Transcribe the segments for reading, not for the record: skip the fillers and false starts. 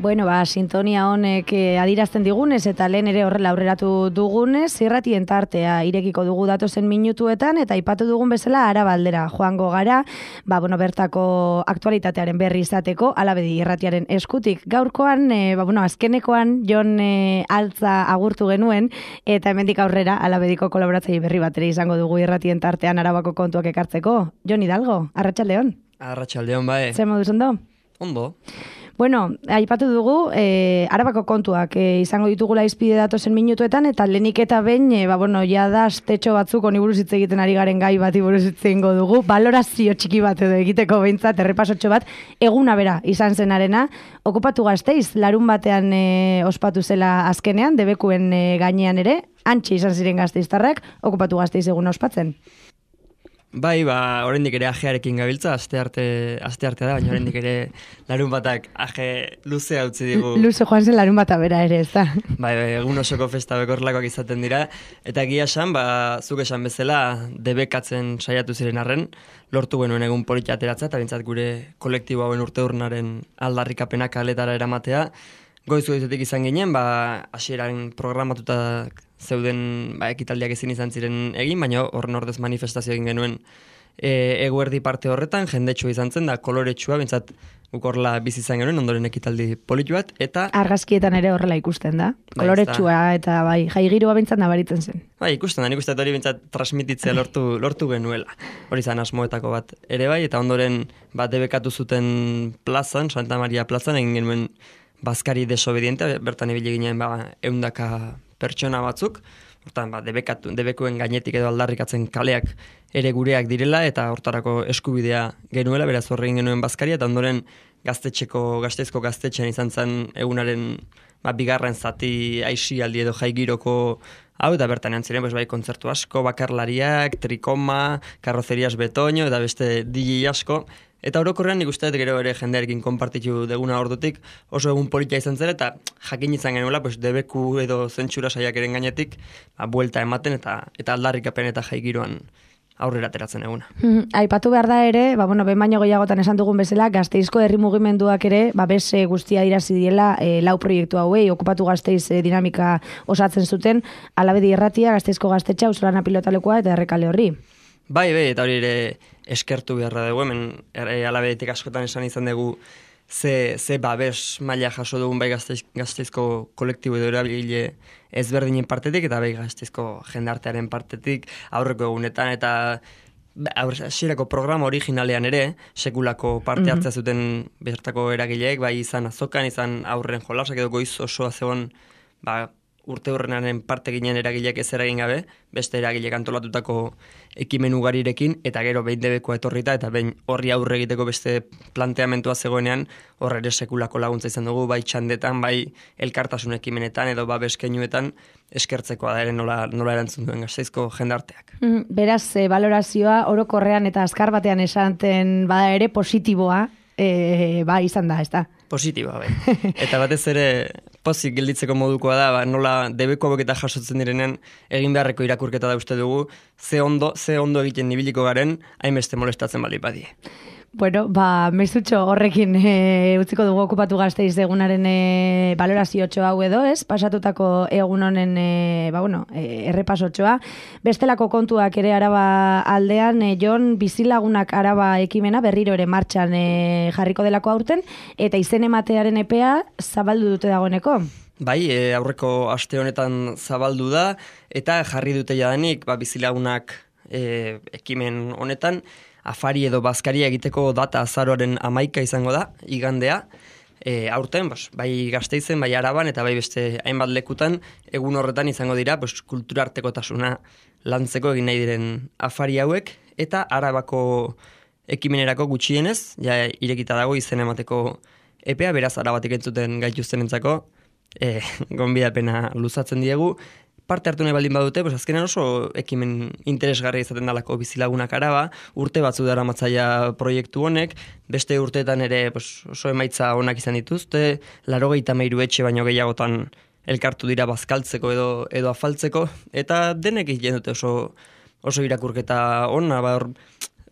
Bueno, sintonia honek adirazten digunez eta lehen ere horrela aurreratu dugunez, irratien tartea irekiko dugu datozen minutuetan eta aipatu dugun bezala Arabaldera joango gara, bertako aktualitatearen berri izateko Alabedi irratiaren eskutik. Gaurkoan, azkenekoan Jon Altza agurtu genuen eta hemendik aurrera Alabediko kolaboratzaile berri bat ere izango dugu irratien tartean Arabako kontuak ekartzeko. Jon Hidalgo, arratsaldeon. Arratsaldeon, bai. Zer moduz ondo? Ondo. Bueno, aipatu dugu, Arabako kontuak izango ditugula izpide datozen minutuetan, eta lehenik eta behin, jada astetxo batzuk honi buruz hitz egiten ari garen gai bati buruz hitz egingo dugu, balorazio txiki bat edo egiteko behintzat, errepasotxo bat, eguna bera izan zenarena, okupatu Gasteiz, larun batean ospatu zela azkenean, debekuen gainean ere, antxe izan ziren gasteiztarrak, okupatu Gasteiz eguna ospatzen. Bai, oraindik ere ajearekin gabiltza, asteartea da, baina oraindik ere larun batak aje luzea utzi digu. Luze joan zen larun bata bera ere, ez da? Bai, egun osoko festa bekorlakoak izaten dira, eta egia esan, zuk esan bezala, debekatzen saiatu ziren arren, lortu genuen egun politia ateratza, eta bintzat gure kolektibo hauen urteurrenaren aldarrikapenak kaletara eramatea. Goizuetik izan ginen, hasieran programatuta zeuden ekitaldiak ezin izan ziren egin, baina horren ordez manifestazio egin genuen eguerdi parte horretan, jendetsua izan zen, da koloretsua, bintzat guk horrela bizi izan genuen, ondoren ekitaldi politu bat, eta... Argazkietan ere horrela ikusten da, koloretsua eta jaigirua bintzat nabaritzen zen. Ikusten da, nik uste hori bintzat transmititzea lortu genuela. Hori zan asmoetako bat ere bai, eta ondoren debekatu zuten plazan, Santa Maria plazan, egin genuen bazkari desobediente, bertan ibili ginen 100 pertsona batzuk, hortan debekuen gainetik edo aldarrikatzen kaleak ere gureak direla, eta hortarako eskubidea genuela, beraz horre egin genuen bazkaria, eta ondoren Gasteizko gaztetxean izan zen egunaren bigarren zati aisialdi edo jaigiroko hau, eta bertan ziren kontzertu asko, bakarlariak, trikoma, karrozerias betoño, eta beste DJ asko. Eta orokorrean nik uste gero ere jendearekin konpartitu deguna ordutik oso egun politia izan zen, eta jakin izan genuela debeku edo zentsura saiakeren gainetik buelta ematen eta aldarrikapen eta jaigiroan aurrera ateratzen eguna. Aipatu behar da ere, behin baino gehiagotan esan dugun bezala, Gasteizko herri mugimenduak ere, bez guztia irazi diela lau proiektu hauei, okupatu Gasteiz dinamika osatzen zuten, Alabedi irratia, Gasteizko gaztetxa, Auzolana pilotalekua eta Errekale horri. Bai, eta hori ere eskertu beharra dugu, hemen Alabedetik askotan esan izan dugu ze babes maila jaso dugun bai Gasteizko kolektibo edo erabile ezberdinen partetik, eta bai Gasteizko jendartearen partetik aurreko egunetan, eta hasierako programa originalean ere, sekulako parte hartzea zuten bertako eragileek, bai izan azokan, izan aurren jolasak edo goiz osoa zegoen, urte horrenaren parte ginen eragileak ez eragin gabe, beste eragileak antolatutako ekimen ugarirekin, eta gero behin debekoa etorrita, eta behin horri aurre egiteko beste planteamentua zegoenean, horre ere sekulako laguntza izan dugu, bai txandetan, bai elkartasun ekimenetan, edo babeskeinuetan eskertzekoa da ere nola erantzun duen Gasteizko jendarteak. Beraz, balorazioa orokorrean eta azkar batean esanten bada ere positiboa, izan da, ez da? Positiboa, bai. Eta batez ere pozik gelditzeko modukoa da, nola debeko aboketa jasotzen direnean egin beharreko irakurketa da uste dugu, ze ondo egiten nibiliko garen, hainbeste molestatzen bali badie. Bueno, mezutxo horrekin utziko dugu okupatu Gasteiz egunaren baloraziotxo hau edo, ez? Pasatutako egun honen, errepasotxoa. Bestelako kontuak ere Araba aldean, Jon bizilagunak Araba ekimena berriro ere martxan jarriko delako aurten, eta izen ematearen epea zabaldu dute dagoeneko. Bai, aurreko aste honetan zabaldu da, eta jarri dute jadanik bizilagunak ekimen honetan, afari edo bazkaria egiteko data azaroaren 11 izango da, igandea, aurten, bai Gasteizen, bai Araban, eta bai beste hainbat lekutan, egun horretan izango dira, kultura artekotasuna lantzeko egin nahi diren afari hauek, eta Arabako ekimenerako gutxienez, irekita dago izen emateko epea, beraz Arabatik entzuten gaituztenentzako, gonbidapena luzatzen diegu, parte hartu nahi baldin badute, azkenean oso ekimen interesgarria izaten dalako bizilagunak Araba, urte batzu dara matzaia proiektu honek, beste urteetan ere oso emaitza onak izan dituzte, 83 etxe baino gehiagotan elkartu dira bazkaltzeko edo afaltzeko, eta denek egiten dute oso irakurketa ona,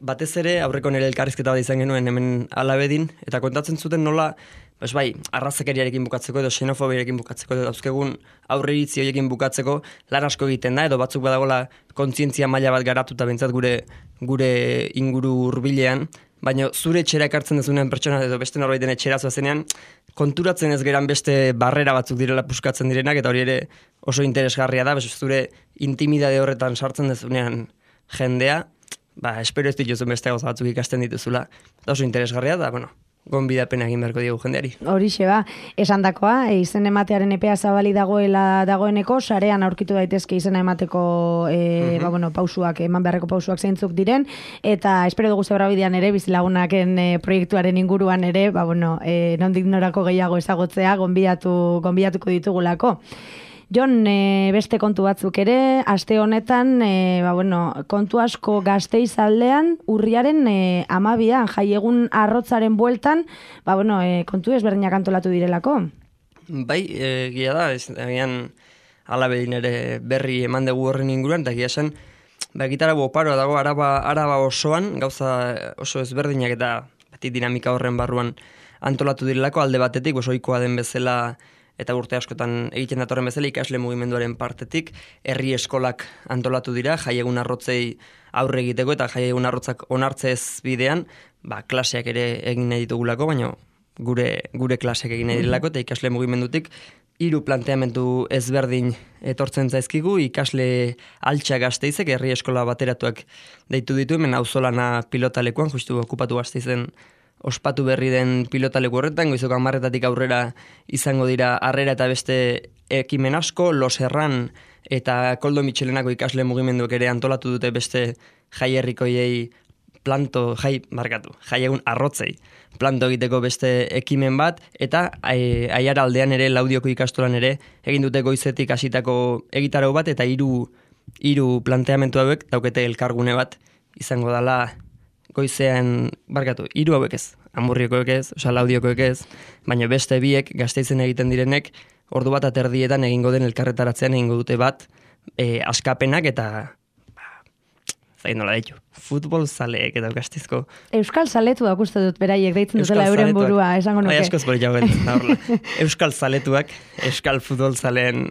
batez ere aurreko nire elkarrizketa bat izan genuen hemen Alabedin, eta kontatzen zuten nola, arrazakeriarekin bukatzeko edo xenofobiarekin bukatzeko edo dauzkegun aurreiritzi horiekin bukatzeko lan asko egiten da, edo batzuk badagola kontzientzia maila bat garatuta bentsat gure inguru hurbilean, baina zure etxera ekartzen dezunean pertsona edo beste norbaiten etxera zoazenean, konturatzen ez geran beste barrera batzuk direla puskatzen direnak, eta hori ere oso interesgarria da, zure intimidade horretan sartzen dezunean jendea, espero ez dituzun beste gauza batzuk ikasten dituzula, eta oso interesgarria da, gonbidapena egin beharko diegu jendeari. Horixe esandakoa, izen ematearen epea zabali dagoeneko, sarean aurkitu daitezke izena emateko pausuak, eman beharreko pausuak zeintzuk diren, eta espero dugu Zebrabidean ere, bizilagunaken proiektuaren inguruan ere, nondik norako gehiago ezagutzea, gonbidatuko ditugulako. Jon, beste kontu batzuk ere, aste honetan, kontu asko Gasteiz aldean, urriaren 12an, jaiegun arrotzaren bueltan, kontu ezberdinak antolatu direlako. Bai, egia da, egian Alabedin ere berri eman dugu horren inguruan, eta egia esan, gitara oparoa dago araba osoan, gauza oso ezberdinak eta beti dinamika horren barruan antolatu direlako, alde batetik, ohikoa den bezala, eta urte askotan egiten datorren bezala ikasle mugimenduaren partetik, herri eskolak antolatu dira, jaiegun arrotzei aurre egiteko eta jaiegun arrotzak onartzez bidean, klaseak ere egin nahi ditugulako, baina gure klaseak egin nahi direlako, eta ikasle mugimendutik 3 planteamendu ezberdin etortzen zaizkigu, ikasle altxa Gasteizek, herri eskola bateratuak deitu ditu, hemen auzolana pilotalekuan, justu okupatu Gasteizen ospatu berri den pilotaleku horretan, goizoko 10:00 aurrera izango dira harrera eta beste ekimen asko, Los Herran eta Koldo Mitxelenako ikasle mugimenduek ere antolatu dute beste jaierrikoiei jaiegun arrotzei planto egiteko beste ekimen bat, eta Aiara aldean ere, Laudioko ikastolan ere, egin dute goizetik hasitako egitarau bat, eta 3 planteamentu hauek daukete elkargune bat izango dela goizean, 3 hauek ez, Amurriokoek ez, Laudiokoek ez, baina beste biek Gasteizen egiten direnek, 1:30 egingo den elkarretaratzean egingo dute bat, askapenak eta, zain nola ditu, futbol zaleek eta Gasteizko. Euskal zaletuak uste dut beraiek deitzen dutela euren burua, esango nuke. Askoz bori jauen, Euskal zaletuak, Euskal futbol zaleen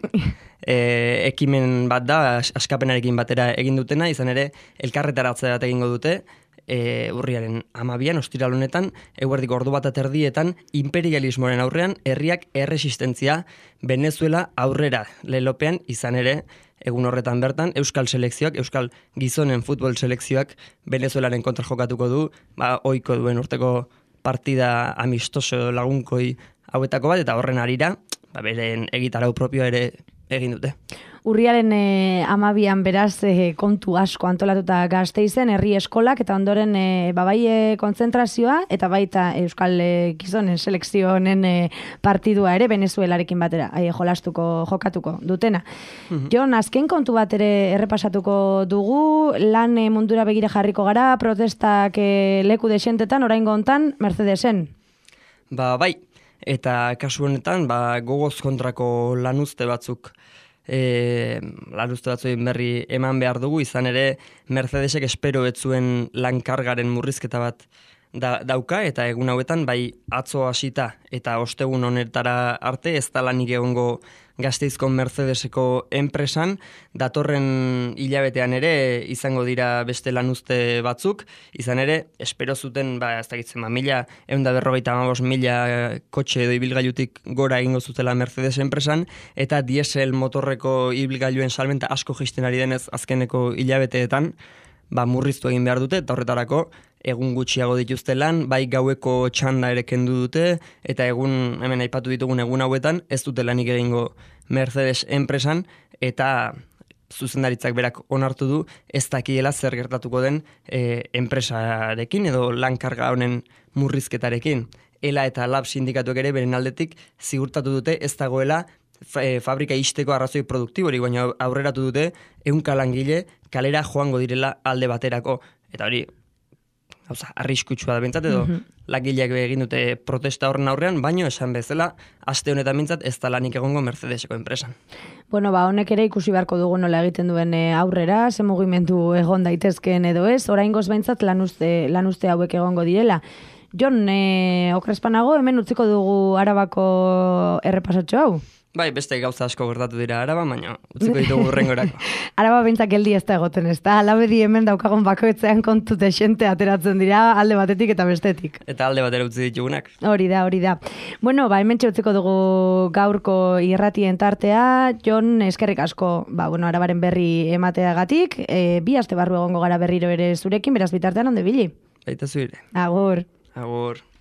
ekimen bat da, askapenarekin batera egin dutena, izan ere, elkarretaratzea bat egingo dute, urriaren 12an, ostiral honetan, eguerdiko 1:30 imperialismoaren aurrean, herriak erresistentzia Venezuela aurrera lelopean, izan ere, egun horretan bertan, Euskal selekzioak, Euskal gizonen futbol selekzioak Venezuelaren kontra jokatuko du, ohiko duen urteko partida amistoso lagunkoi hauetako bat, eta horren arira, beren egitarau propioa ere egin dute. Urriaren 12an beraz kontu asko antolatuta Gasteizen, herri eskolak, eta ondoren bai kontzentrazioa, eta baita Euskal gizonen selekzio honen partidua ere Venezuelarekin batera jokatuko dutena. Jon, azken kontu bat ere errepasatuko dugu, lan mundura begira jarriko gara, protestak leku desentetan, oraingo hontan Mercedesen. Bai, eta kasu honetan gogoz kontrako lanuzte batzuk berri eman behar dugu, izan ere Mercedesek espero etzuen lankargaren murrizketa bat dauka, eta egun hauetan bai atzo hasita eta ostegun honetara arte ez da lanik egongo Gasteizko Mercedeseko enpresan, datorren hilabetean ere izango dira beste lanuzte batzuk, izan ere, espero zuten, ez dakitzen, 1.155.000 kotxe edo ibilgailutik gora egingo zutela Mercedes enpresan, eta diesel motorreko ibilgailuen salmenta asko jaisten ari denez azkeneko hilabeteetan, murriztu egin behar dute, eta horretarako egun gutxiago dituzte lan, bai gaueko txanda ere kendu dute, eta egun, hemen aipatu ditugun egun hauetan, ez dute lanik egingo Mercedes enpresan, eta zuzendaritzak berak onartu du, ez dakiela zer gertatuko den enpresarekin, edo lankarga honen murrizketarekin. ELA eta LAB sindikatuek ere beren aldetik zigurtatu dute ez dagoela fabrika ixteko arrazoi produktibori, baina aurreratu dute 100 langile kalera joango direla alde baterako. Eta hori, arriskutsua da bintzat, edo lagileak egin dute protesta horren aurrean, baino esan bezala, aste honetan bintzat ez da lanik egongo Mercedeseko enpresan. Bueno, honek ere ikusi beharko dugu nola egiten duen aurrera, ze mugimendu egon daitezkeen edo ez, oraingoz behintzat lanuzte hauek egongo direla. Jon, okrespanago, hemen utziko dugu Arabako errepasatxo hau? Bai, beste gauza asko gertatu dira Araba, baina utziko ditugu urrengorako. Araba bintzak geldi ez da egoten, ez da? Alabedi hemen daukagun bakoetzean kontute xente ateratzen dira alde batetik eta bestetik. Eta alde batera utzi ditugunak. Hori da. Bueno, hemen utziko dugu gaurko irratien tartea, Jon, eskerrik asko, Arabaren berri emateagatik, 2 aste barru egongo gara berriro ere zurekin, beraz bitartean onde bili? Baita zuire. Agur. Agur.